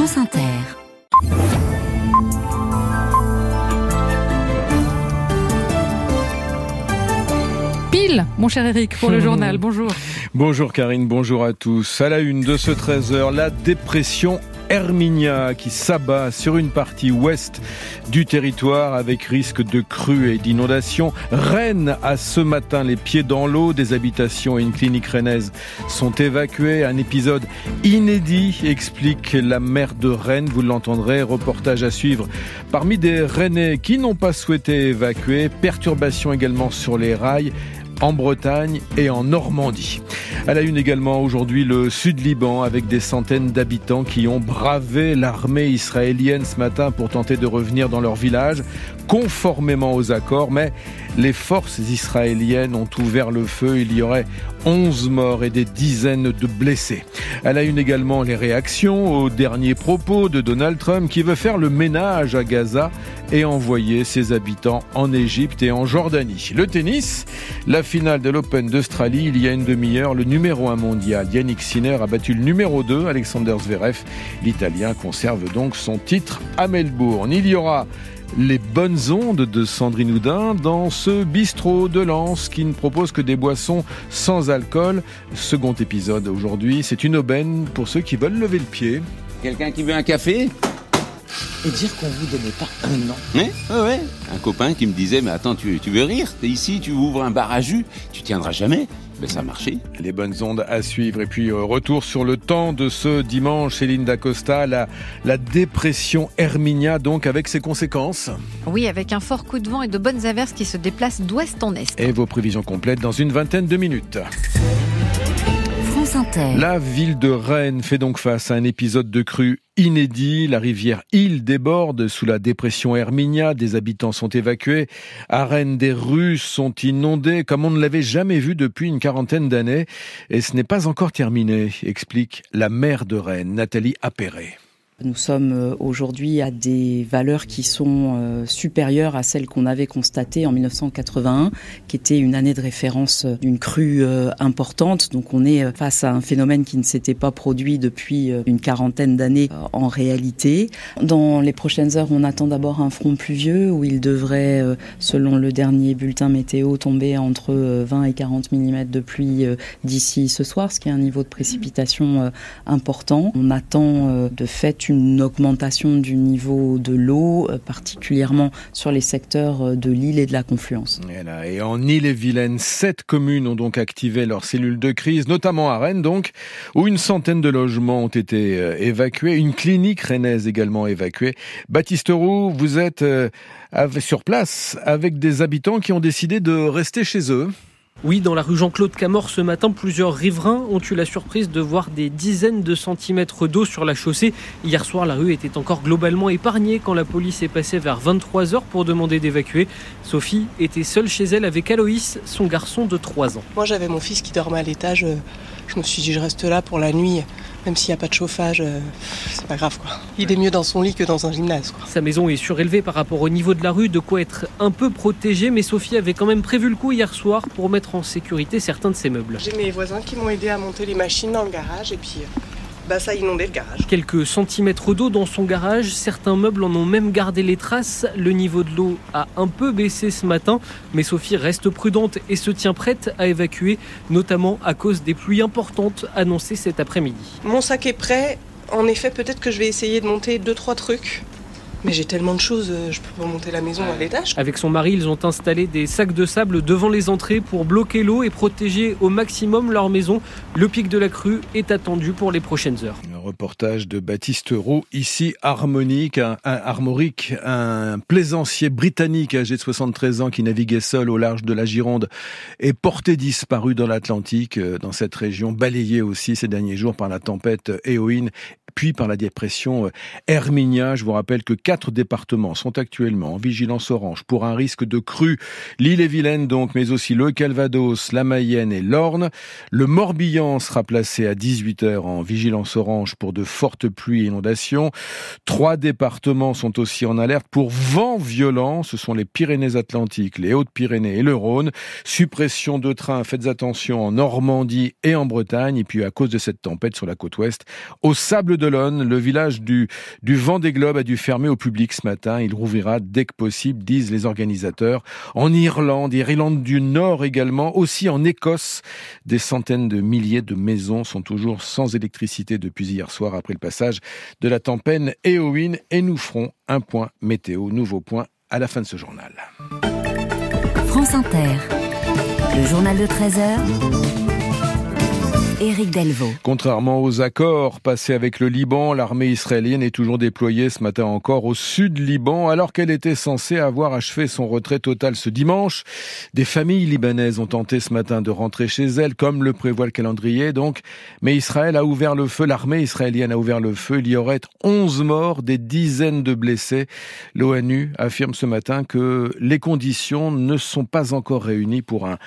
France Inter. Pile, mon cher Eric, pour le journal. Bonjour. Bonjour Karine, bonjour à tous. À la une de ce 13h, la dépression Herminia qui s'abat sur une partie ouest du territoire avec risque de crues et d'inondations. Rennes a ce matin les pieds dans l'eau. Des habitations et une clinique rennaise sont évacuées. Un épisode inédit, explique la maire de Rennes. Vous l'entendrez, reportage à suivre. Parmi des Rennais qui n'ont pas souhaité évacuer, perturbations également sur les rails en Bretagne et en Normandie. À la une également aujourd'hui le Sud-Liban avec des centaines d'habitants qui ont bravé l'armée israélienne ce matin pour tenter de revenir dans leur village conformément aux accords, mais les forces israéliennes ont ouvert le feu. Il y aurait 11 morts et des dizaines de blessés. À la une également les réactions aux derniers propos de Donald Trump qui veut faire le ménage à Gaza et envoyer ses habitants en Égypte et en Jordanie. Le tennis, la finale de l'Open d'Australie, il y a une demi-heure, le numéro 1 mondial, Yannick Sinner, a battu le numéro 2, Alexander Zverev. L'Italien conserve donc son titre à Melbourne. Il y aura les bonnes ondes de Sandrine Houdin dans ce bistrot de Lens qui ne propose que des boissons sans alcool. Second épisode aujourd'hui, c'est une aubaine pour ceux qui veulent lever le pied. Quelqu'un qui veut un café ? Et dire qu'on vous donnait pas un an. Ouais. Un copain qui me disait, mais attends, tu veux rire ? T'es ici, tu ouvres un bar à jus, tu tiendras jamais. Mais ça a marché. Les bonnes ondes à suivre. Et puis retour sur le temps de ce dimanche, Céline Dacosta, la dépression Herminia donc avec ses conséquences. Oui, avec un fort coup de vent et de bonnes averses qui se déplacent d'ouest en est. Et vos prévisions complètes dans une vingtaine de minutes. La ville de Rennes fait donc face à un épisode de crue inédit. La rivière Isle déborde sous la dépression Herminia. Des habitants sont évacués. À Rennes, des rues sont inondées comme on ne l'avait jamais vu depuis une quarantaine d'années. Et ce n'est pas encore terminé, explique la maire de Rennes, Nathalie Appéré. Nous sommes aujourd'hui à des valeurs qui sont supérieures à celles qu'on avait constatées en 1981, qui était une année de référence d'une crue importante. Donc on est face à un phénomène qui ne s'était pas produit depuis une quarantaine d'années en réalité. Dans les prochaines heures, on attend d'abord un front pluvieux où il devrait, selon le dernier bulletin météo, tomber entre 20 et 40 mm de pluie d'ici ce soir, ce qui est un niveau de précipitation important. On attend de fait une augmentation du niveau de l'eau, particulièrement sur les secteurs de l'île et de la Confluence. Et en Ille-et-Vilaine, 7 communes ont donc activé leurs cellules de crise, notamment à Rennes donc, où une centaine de logements ont été évacués, une clinique rennaise également évacuée. Baptiste Roux, vous êtes sur place avec des habitants qui ont décidé de rester chez eux. Oui, dans la rue Jean-Claude Camor ce matin, plusieurs riverains ont eu la surprise de voir des dizaines de centimètres d'eau sur la chaussée. Hier soir, la rue était encore globalement épargnée quand la police est passée vers 23h pour demander d'évacuer. Sophie était seule chez elle avec Aloïs, son garçon de 3 ans. Moi, j'avais mon fils qui dormait à l'étage. Je me suis dit, je reste là pour la nuit. Même s'il n'y a pas de chauffage, c'est pas grave quoi. Il est mieux dans son lit que dans un gymnase quoi. Sa maison est surélevée par rapport au niveau de la rue, de quoi être un peu protégée, mais Sophie avait quand même prévu le coup hier soir pour mettre en sécurité certains de ses meubles. J'ai mes voisins qui m'ont aidé à monter les machines dans le garage et puis ça a inondé le garage. Quelques centimètres d'eau dans son garage, certains meubles en ont même gardé les traces. Le niveau de l'eau a un peu baissé ce matin, mais Sophie reste prudente et se tient prête à évacuer, notamment à cause des pluies importantes annoncées cet après-midi. Mon sac est prêt, en effet peut-être que je vais essayer de monter 2-3 trucs. Mais j'ai tellement de choses, je peux pas monter la maison à l'étage. Avec son mari, ils ont installé des sacs de sable devant les entrées pour bloquer l'eau et protéger au maximum leur maison. Le pic de la crue est attendu pour les prochaines heures. Un reportage de Baptiste Roux, ici Armorique, un plaisancier britannique âgé de 73 ans qui naviguait seul au large de la Gironde est porté disparu dans l'Atlantique, dans cette région, balayée aussi ces derniers jours par la tempête Éowyn, puis par la dépression Herminia. Je vous rappelle que 4 départements sont actuellement en vigilance orange pour un risque de crue. L'Ille-et-Vilaine donc, mais aussi le Calvados, la Mayenne et l'Orne. Le Morbihan sera placé à 18h en vigilance orange dimanche pour de fortes pluies et inondations. 3 départements sont aussi en alerte pour vent violent. Ce sont les Pyrénées-Atlantiques, les Hautes-Pyrénées et le Rhône. Suppression de trains, faites attention en Normandie et en Bretagne. Et puis à cause de cette tempête sur la côte ouest, au Sables-d'Olonne, le village du Vendée Globe a dû fermer au public ce matin. Il rouvrira dès que possible, disent les organisateurs. En Irlande du Nord également, aussi en Écosse, des centaines de milliers de maisons sont toujours sans électricité depuis hier soir après le passage de la tempête Éowyn. Et nous ferons un point météo, nouveau point à la fin de ce journal. France Inter, le journal de 13h. Éric Delvaux. Contrairement aux accords passés avec le Liban, l'armée israélienne est toujours déployée ce matin encore au sud Liban, alors qu'elle était censée avoir achevé son retrait total ce dimanche. Des familles libanaises ont tenté ce matin de rentrer chez elles, comme le prévoit le calendrier, donc. Mais Israël a ouvert le feu, l'armée israélienne a ouvert le feu. Il y aurait 11 morts, des dizaines de blessés. L'ONU affirme ce matin que les conditions ne sont pas encore réunies pour un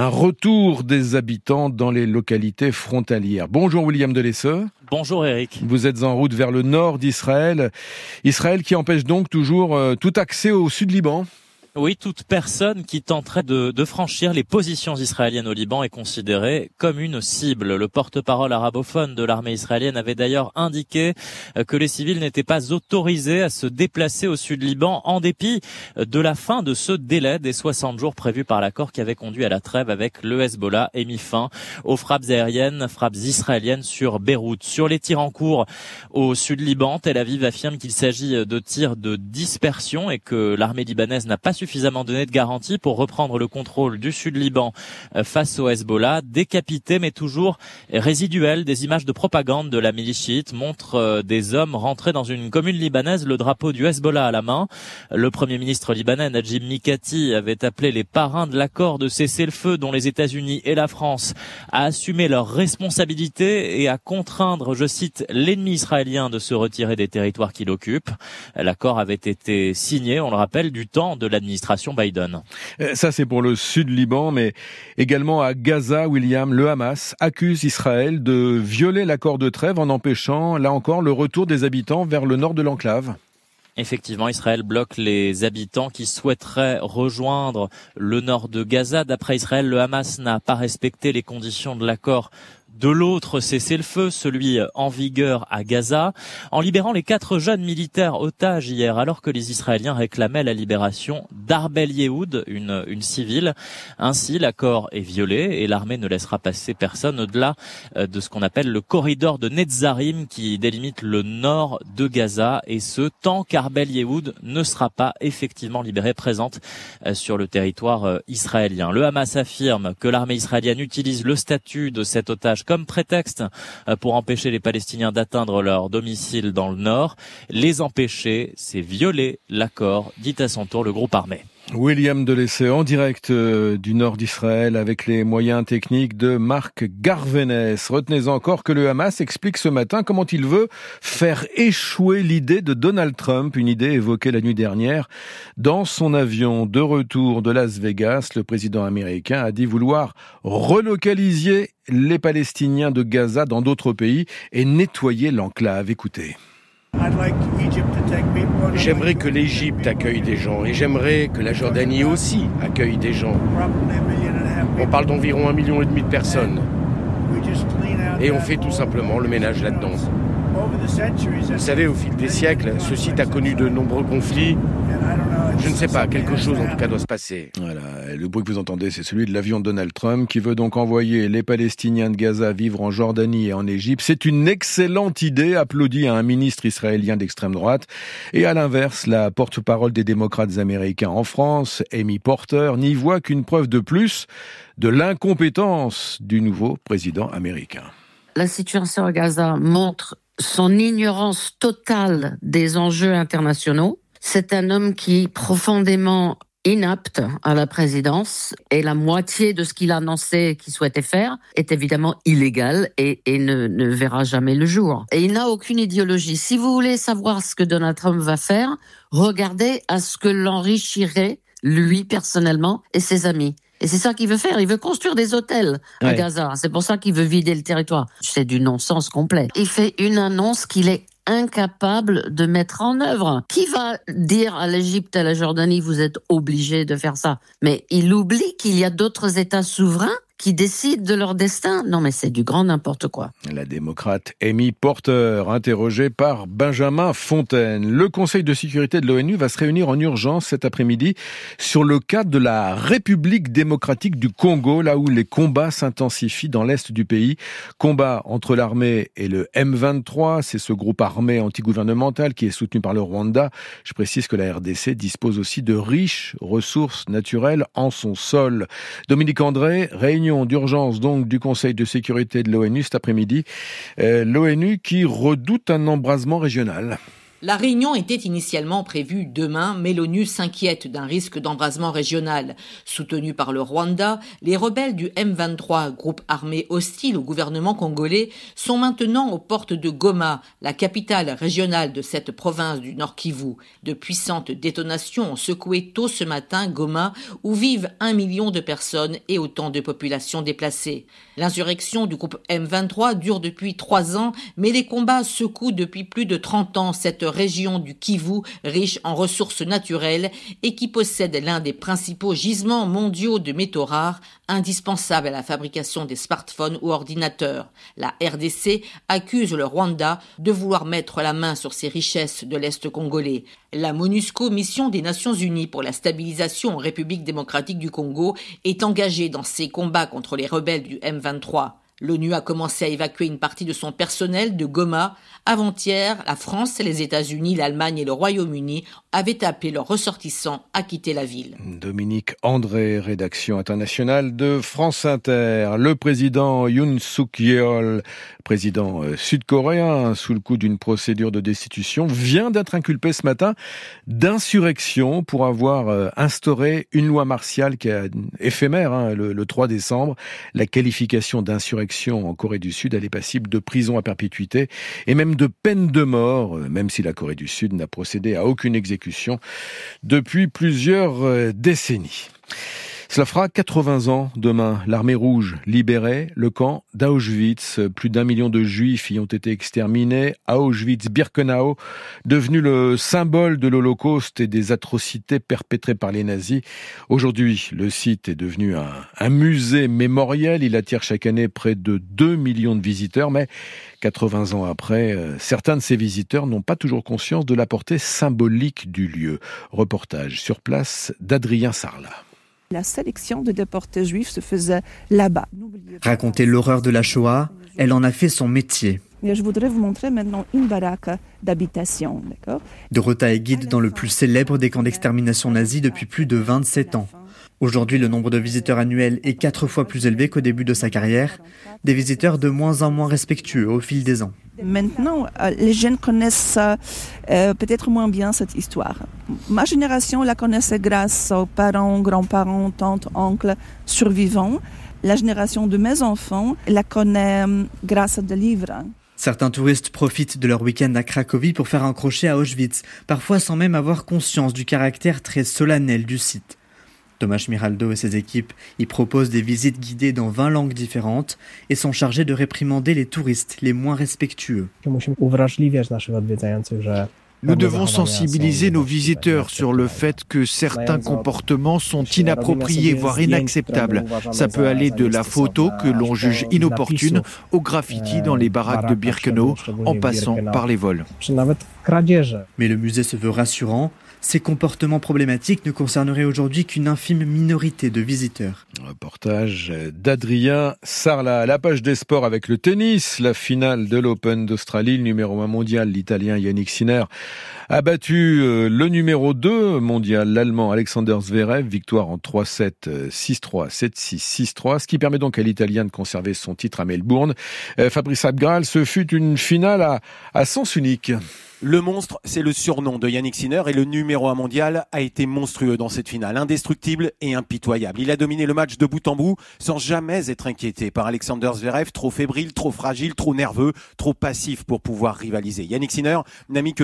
retour des habitants dans les localités frontalière. Bonjour William Delesseux. Bonjour Eric. Vous êtes en route vers le nord d'Israël. Israël qui empêche donc toujours tout accès au sud Liban. Oui, toute personne qui tenterait de franchir les positions israéliennes au Liban est considérée comme une cible. Le porte-parole arabophone de l'armée israélienne avait d'ailleurs indiqué que les civils n'étaient pas autorisés à se déplacer au sud Liban en dépit de la fin de ce délai des 60 jours prévus par l'accord qui avait conduit à la trêve avec le Hezbollah et mis fin aux frappes israéliennes sur Beyrouth. Sur les tirs en cours au sud Liban, Tel Aviv affirme qu'il s'agit de tirs de dispersion et que l'armée libanaise n'a pas suffisamment donné de garantie pour reprendre le contrôle du sud Liban face au Hezbollah. Décapité mais toujours résiduel, des images de propagande de la milice chiite montrent des hommes rentrés dans une commune libanaise, le drapeau du Hezbollah à la main. Le premier ministre libanais Najib Mikati avait appelé les parrains de l'accord de cessez-le-feu dont les États-Unis et la France à assumer leurs responsabilités et à contraindre, je cite, l'ennemi israélien de se retirer des territoires qu'il occupe. L'accord avait été signé, on le rappelle, du temps de l'administration Biden. Ça, c'est pour le sud Liban, mais également à Gaza, William, le Hamas accuse Israël de violer l'accord de trêve en empêchant, là encore, le retour des habitants vers le nord de l'enclave. Effectivement, Israël bloque les habitants qui souhaiteraient rejoindre le nord de Gaza. D'après Israël, le Hamas n'a pas respecté les conditions de l'accord de l'autre cessez-le-feu, celui en vigueur à Gaza, en libérant les 4 jeunes militaires otages hier, alors que les Israéliens réclamaient la libération d'Arbel Yehoud, une civile. Ainsi, l'accord est violé et l'armée ne laissera passer personne au-delà de ce qu'on appelle le corridor de Netzarim qui délimite le nord de Gaza, et ce, tant qu'Arbel Yehoud ne sera pas effectivement libérée, présente sur le territoire israélien. Le Hamas affirme que l'armée israélienne utilise le statut de cet otage comme prétexte pour empêcher les Palestiniens d'atteindre leur domicile dans le nord. Les empêcher, c'est violer l'accord, dit à son tour le groupe armé. William Delesseux en direct du nord d'Israël avec les moyens techniques de Marc Garvenès. Retenez encore que le Hamas explique ce matin comment il veut faire échouer l'idée de Donald Trump, une idée évoquée la nuit dernière. Dans son avion de retour de Las Vegas, le président américain a dit vouloir relocaliser les Palestiniens de Gaza dans d'autres pays et nettoyer l'enclave. Écoutez. J'aimerais que l'Égypte accueille des gens et j'aimerais que la Jordanie aussi accueille des gens. On parle d'environ 1,5 million de personnes. Et on fait tout simplement le ménage là-dedans. Vous savez, au fil des siècles, ce site a connu de nombreux conflits. Je ne sais pas, quelque chose en tout cas doit se passer. Voilà, le bruit que vous entendez, c'est celui de l'avion de Donald Trump qui veut donc envoyer les Palestiniens de Gaza vivre en Jordanie et en Égypte. C'est une excellente idée, applaudit un ministre israélien d'extrême droite. Et à l'inverse, la porte-parole des démocrates américains en France, Amy Porter, n'y voit qu'une preuve de plus de l'incompétence du nouveau président américain. La situation à Gaza montre son ignorance totale des enjeux internationaux. C'est un homme qui est profondément inapte à la présidence et la moitié de ce qu'il a annoncé qu'il souhaitait faire est évidemment illégal et ne verra jamais le jour. Et il n'a aucune idéologie. Si vous voulez savoir ce que Donald Trump va faire, regardez à ce que l'enrichirait lui personnellement et ses amis. Et c'est ça qu'il veut faire. Il veut construire des hôtels à Gaza. C'est pour ça qu'il veut vider le territoire. C'est du non-sens complet. Il fait une annonce qu'il est incapable de mettre en œuvre. Qui va dire à l'Égypte, à la Jordanie, vous êtes obligés de faire ça? Mais il oublie qu'il y a d'autres États souverains qui décident de leur destin. Non, mais c'est du grand n'importe quoi. La démocrate Amy Porter, interrogée par Benjamin Fontaine. Le Conseil de sécurité de l'ONU va se réunir en urgence cet après-midi sur le cas de la République démocratique du Congo, là où les combats s'intensifient dans l'est du pays. Combats entre l'armée et le M23, c'est ce groupe armé antigouvernemental qui est soutenu par le Rwanda. Je précise que la RDC dispose aussi de riches ressources naturelles en son sol. Dominique André, réunion d'urgence donc du Conseil de sécurité de l'ONU cet après-midi. L'ONU qui redoute un embrasement régional. La réunion était initialement prévue demain, mais l'ONU s'inquiète d'un risque d'embrasement régional. Soutenus par le Rwanda, les rebelles du M23, groupe armé hostile au gouvernement congolais, sont maintenant aux portes de Goma, la capitale régionale de cette province du Nord Kivu. De puissantes détonations ont secoué tôt ce matin Goma, où vivent 1 million de personnes et autant de populations déplacées. L'insurrection du groupe M23 dure depuis 3 ans, mais les combats secouent depuis plus de 30 ans cette région du Kivu, riche en ressources naturelles et qui possède l'un des principaux gisements mondiaux de métaux rares, indispensables à la fabrication des smartphones ou ordinateurs. La RDC accuse le Rwanda de vouloir mettre la main sur ces richesses de l'Est congolais. La MONUSCO, mission des Nations Unies pour la stabilisation en République démocratique du Congo, est engagée dans ces combats contre les rebelles du M23. L'ONU a commencé à évacuer une partie de son personnel de Goma. Avant-hier, la France, les États-Unis, l'Allemagne et le Royaume-Uni avaient appelé leurs ressortissants à quitter la ville. Dominique André, rédaction internationale de France Inter. Le président Yoon Suk-yeol, président sud-coréen, sous le coup d'une procédure de destitution, vient d'être inculpé ce matin d'insurrection pour avoir instauré une loi martiale qui est éphémère, le 3 décembre. La qualification d'insurrection en Corée du Sud, elle est passible de prison à perpétuité et même de peine de mort, même si la Corée du Sud n'a procédé à aucune exécution depuis plusieurs décennies. Cela fera 80 ans demain. L'Armée rouge libérait le camp d'Auschwitz. Plus d'1 million de Juifs y ont été exterminés. Auschwitz-Birkenau, devenu le symbole de l'Holocauste et des atrocités perpétrées par les nazis. Aujourd'hui, le site est devenu un musée mémoriel. Il attire chaque année près de 2 millions de visiteurs. Mais 80 ans après, certains de ces visiteurs n'ont pas toujours conscience de la portée symbolique du lieu. Reportage sur place d'Adrien Sarlat. La sélection de déportés juifs se faisait là-bas. Raconter l'horreur de la Shoah, elle en a fait son métier. Et je voudrais vous montrer maintenant une baraque d'habitation. D'accord ? Dorota est guide dans le plus célèbre des camps d'extermination nazis depuis plus de 27 ans. Aujourd'hui, le nombre de visiteurs annuels est 4 fois plus élevé qu'au début de sa carrière. Des visiteurs de moins en moins respectueux au fil des ans. Maintenant, les jeunes connaissent peut-être moins bien cette histoire. Ma génération la connaissait grâce aux parents, grands-parents, tantes, oncles, survivants. La génération de mes enfants la connaît grâce à des livres. Certains touristes profitent de leur week-end à Cracovie pour faire un crochet à Auschwitz, parfois sans même avoir conscience du caractère très solennel du site. Thomas Schmiraldo et ses équipes y proposent des visites guidées dans 20 langues différentes et sont chargés de réprimander les touristes les moins respectueux. Nous devons sensibiliser nos visiteurs sur le fait que certains comportements sont inappropriés, voire inacceptables. Ça peut aller de la photo que l'on juge inopportune au graffiti dans les baraques de Birkenau, en passant par les vols. Mais le musée se veut rassurant. Ces comportements problématiques ne concerneraient aujourd'hui qu'une infime minorité de visiteurs. Reportage d'Adrien Sarlat. La page des sports avec le tennis. La finale de l'Open d'Australie. Le numéro 1 mondial, l'Italien Yannick Sinner, a battu le numéro 2 mondial, l'Allemand Alexander Zverev. Victoire en 3-7, 6-3, 7-6, 6-3. Ce qui permet donc à l'Italien de conserver son titre à Melbourne. Fabrice Abgral, ce fut une finale à sens unique. Le monstre, c'est le surnom de Yannick Sinner et le numéro 1 mondial a été monstrueux dans cette finale, indestructible et impitoyable. Il a dominé le match de bout en bout sans jamais être inquiété par Alexander Zverev, trop fébrile, trop fragile, trop nerveux, trop passif pour pouvoir rivaliser. Yannick Sinner n'a mis que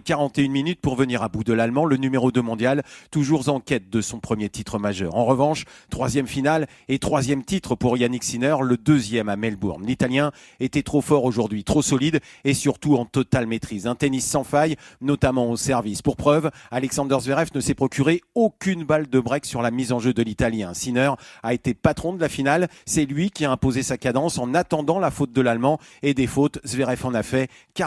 2h41 pour venir à bout de l'Allemand, le numéro 2 mondial, toujours en quête de son premier titre majeur. En revanche, 3e finale et 3e titre pour Yannick Sinner, le 2e à Melbourne. L'Italien était trop fort aujourd'hui, trop solide et surtout en totale maîtrise. Un tennis sans faille, notamment au service. Pour preuve, Alexander Zverev ne s'est procuré aucune balle de break sur la mise en jeu de l'Italien. Sinner a été patron de la finale. C'est lui qui a imposé sa cadence en attendant la faute de l'Allemand. Et des fautes, Zverev en a fait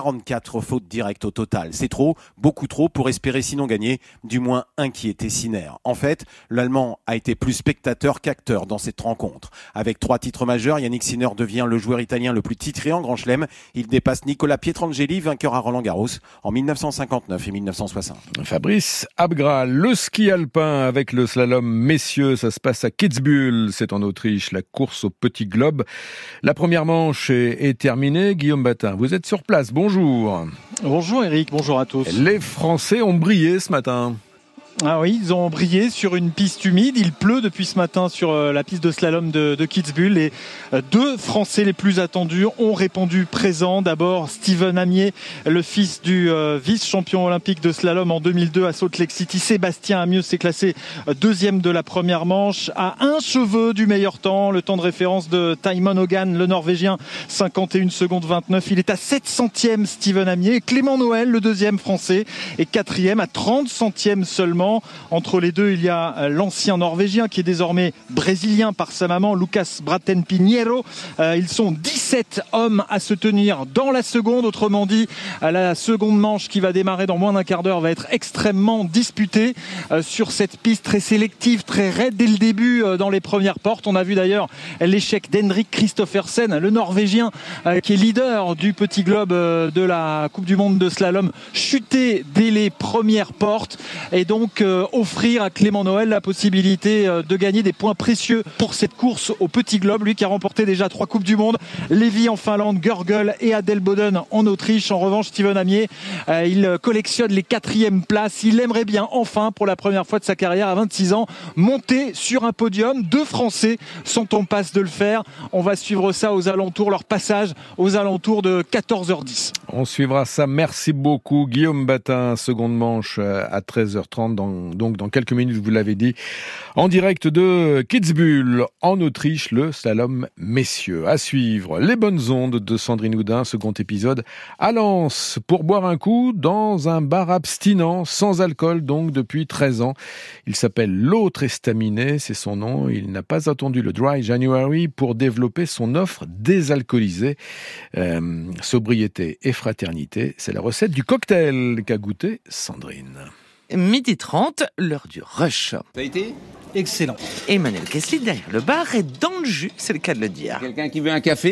44 fautes directes au total. C'est trop, beaucoup trop pour espérer sinon gagner, du moins inquiéter Sinner. En fait, l'Allemand a été plus spectateur qu'acteur dans cette rencontre. Avec 3 titres majeurs, Yannick Sinner devient le joueur italien le plus titré en Grand Chelem. Il dépasse Nicolas Pietrangeli, vainqueur à Roland-Garros en 1959 et 1960. Fabrice Abgral, le ski alpin avec le slalom messieurs, ça se passe à Kitzbühel, c'est en Autriche, la course au petit globe. La première manche est terminée. Guillaume Batin, vous êtes sur place, bonjour. Bonjour Eric, bonjour à tous. Les Français ont brillé ce matin. Ah oui, ils ont brillé sur une piste humide. Il pleut depuis ce matin sur la piste de slalom de Kitzbühel. Les 2 Français les plus attendus ont répondu présent. D'abord, Steven Amier, le fils du vice-champion olympique de slalom en 2002 à Salt Lake City. Sébastien Amieux s'est classé 2e de la première manche, à 1 cheveu du meilleur temps. Le temps de référence de Tymon Hogan, le Norvégien, 51 secondes 29. Il est à 7 centièmes, Steven Amier. Clément Noël, le 2e Français, est 4e à 30 centièmes seulement. Entre les deux, il y a l'ancien Norvégien qui est désormais brésilien par sa maman, Lucas Braten Pinheiro. Ils sont 17 hommes à se tenir dans la seconde. Autrement dit, la seconde manche qui va démarrer dans moins d'un quart d'heure va être extrêmement disputée sur cette piste très sélective, très raide dès le début dans les premières portes. On a vu d'ailleurs l'échec d'Henrik Kristoffersen, le Norvégien qui est leader du petit globe de la Coupe du Monde de slalom, chuter dès les premières portes et donc offrir à Clément Noël la possibilité de gagner des points précieux pour cette course au petit globe, lui qui a remporté déjà 3 Coupes du Monde, Lévy en Finlande, Görgel et Adelboden en Autriche. En revanche, Steven Amier, il collectionne les 4e places. Il aimerait bien enfin, pour la première fois de sa carrière à 26 ans, monter sur un podium. 2 Français sont en passe de le faire. On va suivre ça aux alentours, leur passage aux alentours de 14h10. On suivra ça. Merci beaucoup Guillaume Batin. Seconde manche à 13h30 donc dans quelques minutes, vous l'avez dit, en direct de Kitzbühel, en Autriche, le slalom messieurs. À suivre, les bonnes ondes de Sandrine Houdin, second épisode à Lens, pour boire un coup dans un bar abstinent, sans alcool donc depuis 13 ans. Il s'appelle L'Autre Estaminet, c'est son nom. Il n'a pas attendu le Dry January pour développer son offre désalcoolisée. Sobriété et fraternité, c'est la recette du cocktail qu'a goûté Sandrine. 12h30, l'heure du rush. Ça a été ? Excellent. Emmanuel Kessler derrière le bar est dans le jus, c'est le cas de le dire. Quelqu'un qui veut un café ?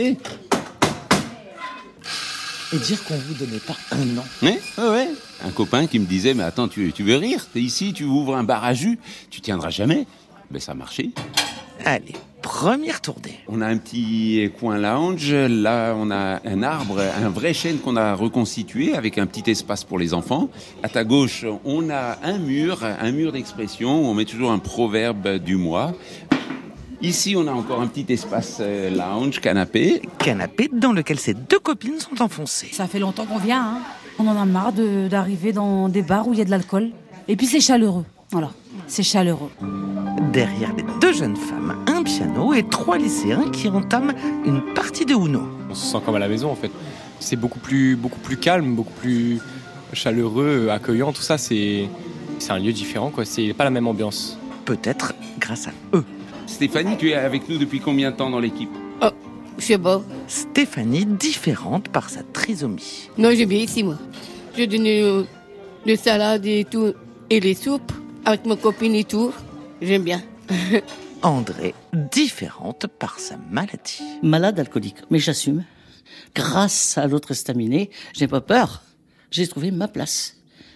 Et dire qu'on vous donnait pas un an. Ouais. Un copain qui me disait, mais attends, tu veux rire ? T'es ici, tu ouvres un bar à jus, tu tiendras jamais. Ben ça a marché. Allez, première tournée. On a un petit coin lounge, là on a un arbre, un vrai chêne qu'on a reconstitué avec un petit espace pour les enfants. À ta gauche, on a un mur d'expression où on met toujours un proverbe du mois. Ici, on a encore un petit espace lounge, canapé. Canapé dans lequel ces 2 copines sont enfoncées. Ça fait longtemps qu'on vient, hein. On en a marre d'arriver dans des bars où il y a de l'alcool. Et puis c'est chaleureux, voilà, c'est chaleureux. Derrière les 2 jeunes femmes, un piano et 3 lycéens qui entament une partie de Uno. On se sent comme à la maison en fait. C'est beaucoup plus calme, beaucoup plus chaleureux, accueillant, tout ça, c'est un lieu différent, quoi. C'est pas la même ambiance. Peut-être grâce à eux. Stéphanie, tu es avec nous depuis combien de temps dans l'équipe ? Oh, je sais pas. Stéphanie, différente par sa trisomie. Non, j'aime bien ici, moi. Je donne le salade et tout, et les soupes, avec ma copine et tout. J'aime bien. André, différente par sa maladie. Malade alcoolique, mais j'assume. Grâce à L'Autre Estaminet, j'ai pas peur. J'ai trouvé ma place.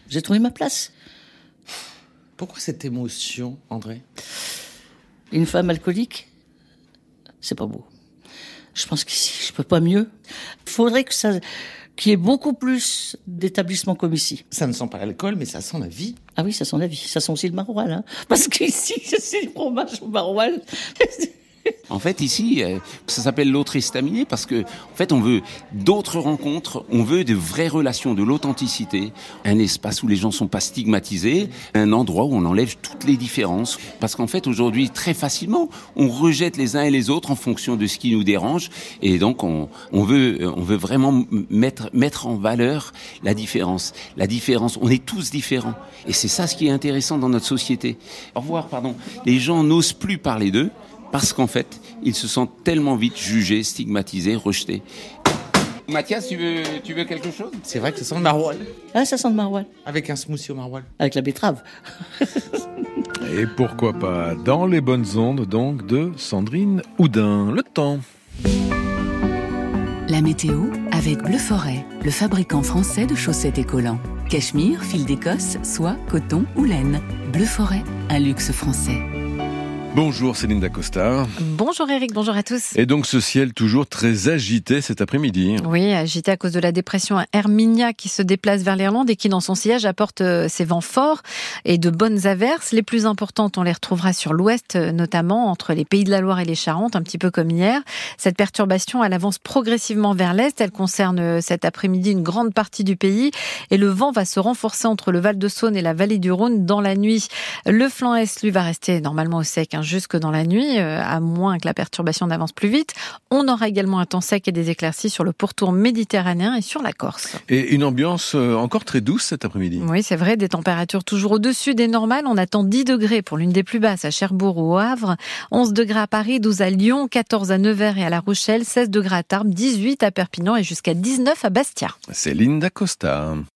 Pourquoi cette émotion, André ? Une femme alcoolique, c'est pas beau. Je pense qu'ici, je peux pas mieux. Il faudrait que qu'il y ait beaucoup plus d'établissements comme ici. Ça ne sent pas l'alcool, mais ça sent la vie. Ah oui, ça sent la vie. Ça sent aussi le maroilles, hein. Parce qu'ici, c'est du fromage au maroilles. En fait, ici, ça s'appelle l'autre estaminet parce que, en fait, on veut d'autres rencontres, on veut de vraies relations, de l'authenticité, un espace où les gens sont pas stigmatisés, un endroit où on enlève toutes les différences. Parce qu'en fait, aujourd'hui, très facilement, on rejette les uns et les autres en fonction de ce qui nous dérange. Et donc, on veut vraiment mettre en valeur la différence. La différence, on est tous différents. Et c'est ça ce qui est intéressant dans notre société. Au revoir, pardon. Les gens n'osent plus parler d'eux. Parce qu'en fait, ils se sentent tellement vite jugés, stigmatisés, rejetés. Mathias, tu veux quelque chose ? C'est vrai que ça sent le maroilles. Ah, ça sent le maroilles. Avec un smoothie au maroilles. Avec la betterave. Et pourquoi pas dans les bonnes ondes, donc, de Sandrine Houdin. Le temps. La météo avec Bleu Forêt, le fabricant français de chaussettes et collants. Cachemire, fil d'Écosse, soie, coton ou laine. Bleu Forêt, un luxe français. Bonjour Céline Dacosta. Bonjour Eric, bonjour à tous. Et donc ce ciel toujours très agité cet après-midi. Oui, agité à cause de la dépression Herminia qui se déplace vers l'Irlande et qui dans son sillage apporte ses vents forts et de bonnes averses. Les plus importantes, on les retrouvera sur l'ouest, notamment entre les Pays de la Loire et les Charentes, un petit peu comme hier. Cette perturbation, elle avance progressivement vers l'est. Elle concerne cet après-midi une grande partie du pays et le vent va se renforcer entre le Val-de-Saône et la vallée du Rhône dans la nuit. Le flanc est, lui, va rester normalement au sec, jusque dans la nuit, à moins que la perturbation n'avance plus vite. On aura également un temps sec et des éclaircies sur le pourtour méditerranéen et sur la Corse. Et une ambiance encore très douce cet après-midi. Oui, c'est vrai, des températures toujours au-dessus des normales. On attend 10 degrés pour l'une des plus basses à Cherbourg ou au Havre, 11 degrés à Paris, 12 à Lyon, 14 à Nevers et à La Rochelle, 16 degrés à Tarbes, 18 à Perpignan et jusqu'à 19 à Bastia. Céline Dacosta.